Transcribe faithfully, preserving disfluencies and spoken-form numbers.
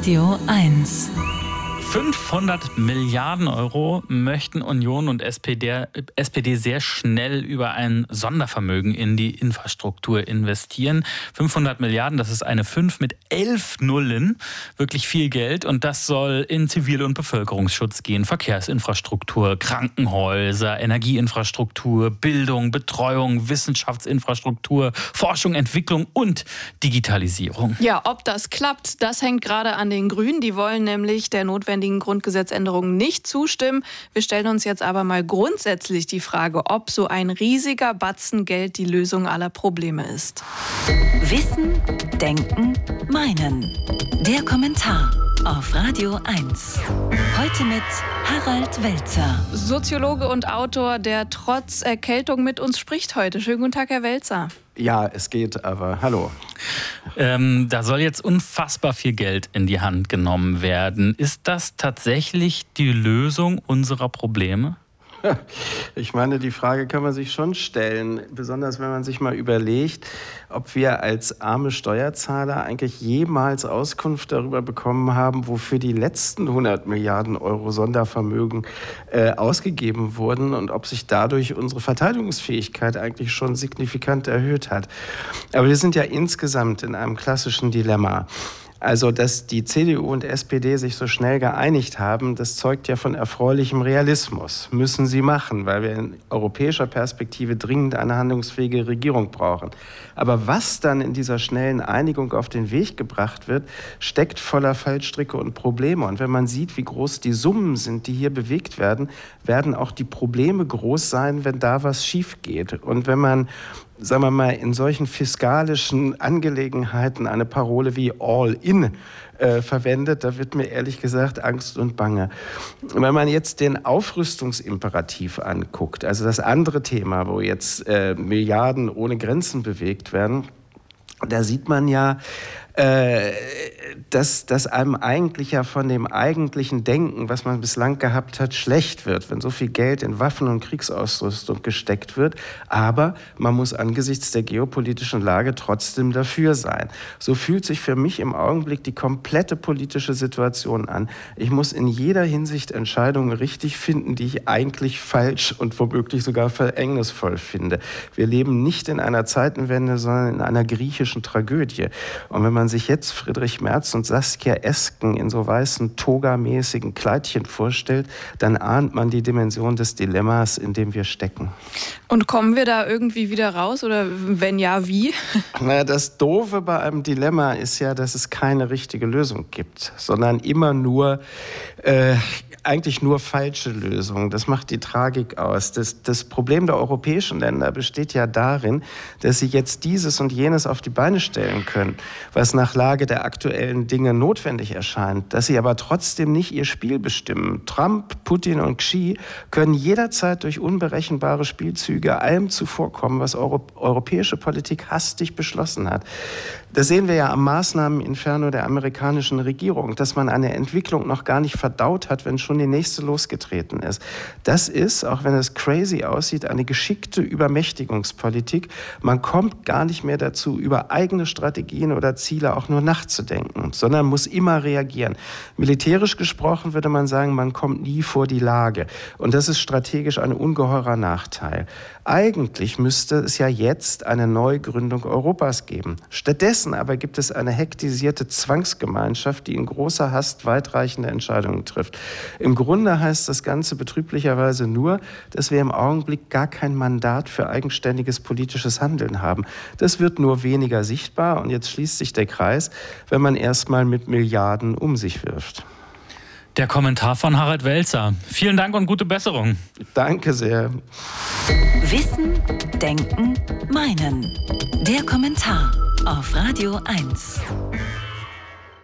Radio eins. fünfhundert Milliarden Euro möchten Union und S P D, S P D sehr schnell über ein Sondervermögen in die Infrastruktur investieren. fünfhundert Milliarden, das ist eine fünf mit elf Nullen, wirklich viel Geld. Und das soll in Zivil- und Bevölkerungsschutz gehen, Verkehrsinfrastruktur, Krankenhäuser, Energieinfrastruktur, Bildung, Betreuung, Wissenschaftsinfrastruktur, Forschung, Entwicklung und Digitalisierung. Ja, ob das klappt, das hängt gerade an den Grünen. Die wollen nämlich der notwendigen Grundgesetzänderungen nicht zustimmen. Wir stellen uns jetzt aber mal grundsätzlich die Frage, ob so ein riesiger Batzen Geld die Lösung aller Probleme ist. Wissen, Denken, Meinen. Der Kommentar auf Radio eins. Heute mit Harald Welzer. Soziologe und Autor, der trotz Erkältung mit uns spricht heute. Schönen guten Tag, Herr Welzer. Ja, es geht, aber hallo. Ähm, da soll jetzt unfassbar viel Geld in die Hand genommen werden. Ist das tatsächlich die Lösung unserer Probleme? Ich meine, die Frage kann man sich schon stellen, besonders wenn man sich mal überlegt, ob wir als arme Steuerzahler eigentlich jemals Auskunft darüber bekommen haben, wofür die letzten hundert Milliarden Euro Sondervermögen äh, ausgegeben wurden und ob sich dadurch unsere Verteidigungsfähigkeit eigentlich schon signifikant erhöht hat. Aber wir sind ja insgesamt in einem klassischen Dilemma. Also, dass die C D U und S P D sich so schnell geeinigt haben, das zeugt ja von erfreulichem Realismus. Müssen sie machen, weil wir in europäischer Perspektive dringend eine handlungsfähige Regierung brauchen. Aber was dann in dieser schnellen Einigung auf den Weg gebracht wird, steckt voller Fallstricke und Probleme. Und wenn man sieht, wie groß die Summen sind, die hier bewegt werden, werden auch die Probleme groß sein, wenn da was schief geht. Und wenn man, sagen wir mal, in solchen fiskalischen Angelegenheiten eine Parole wie all in äh, verwendet, da wird mir ehrlich gesagt Angst und Bange. Wenn man jetzt den Aufrüstungsimperativ anguckt, also das andere Thema, wo jetzt äh, Milliarden ohne Grenzen bewegt werden, da sieht man ja, äh, dass, dass einem eigentlich ja von dem eigentlichen Denken, was man bislang gehabt hat, schlecht wird, wenn so viel Geld in Waffen- und Kriegsausrüstung gesteckt wird. Aber man muss angesichts der geopolitischen Lage trotzdem dafür sein. So fühlt sich für mich im Augenblick die komplette politische Situation an. Ich muss in jeder Hinsicht Entscheidungen richtig finden, die ich eigentlich falsch und womöglich sogar verhängnisvoll finde. Wir leben nicht in einer Zeitenwende, sondern in einer griechischen Tragödie. Und wenn man sich jetzt Friedrich Merz und Saskia Esken in so weißen togamäßigen Kleidchen vorstellt, dann ahnt man die Dimension des Dilemmas, in dem wir stecken. Und kommen wir da irgendwie wieder raus oder wenn ja, wie? Naja, das Doofe bei einem Dilemma ist ja, dass es keine richtige Lösung gibt, sondern immer nur äh, eigentlich nur falsche Lösungen. Das macht die Tragik aus. Das, das Problem der europäischen Länder besteht ja darin, dass sie jetzt dieses und jenes auf die Beine stellen können, was nach Lage der aktuellen Dinge notwendig erscheint, dass sie aber trotzdem nicht ihr Spiel bestimmen. Trump, Putin und Xi können jederzeit durch unberechenbare Spielzüge allem zuvorkommen, was Euro- europäische Politik hastig beschlossen hat. Das sehen wir ja am Maßnahmeninferno der amerikanischen Regierung, dass man eine Entwicklung noch gar nicht verdaut hat, wenn schon die nächste losgetreten ist. Das ist, auch wenn es crazy aussieht, eine geschickte Übermächtigungspolitik. Man kommt gar nicht mehr dazu, über eigene Strategien oder Ziele auch nur nachzudenken, sondern muss immer reagieren. Militärisch gesprochen würde man sagen, man kommt nie vor die Lage. Und das ist strategisch ein ungeheurer Nachteil. Eigentlich müsste es ja jetzt eine Neugründung Europas geben. Stattdessen aber gibt es eine hektisierte Zwangsgemeinschaft, die in großer Hast weitreichende Entscheidungen trifft. Im Grunde heißt das Ganze betrüblicherweise nur, dass wir im Augenblick gar kein Mandat für eigenständiges politisches Handeln haben. Das wird nur weniger sichtbar und jetzt schließt sich der Kreis, wenn man erstmal mit Milliarden um sich wirft. Der Kommentar von Harald Welzer. Vielen Dank und gute Besserung. Danke sehr. Wissen, Denken, Meinen. Der Kommentar auf Radio eins.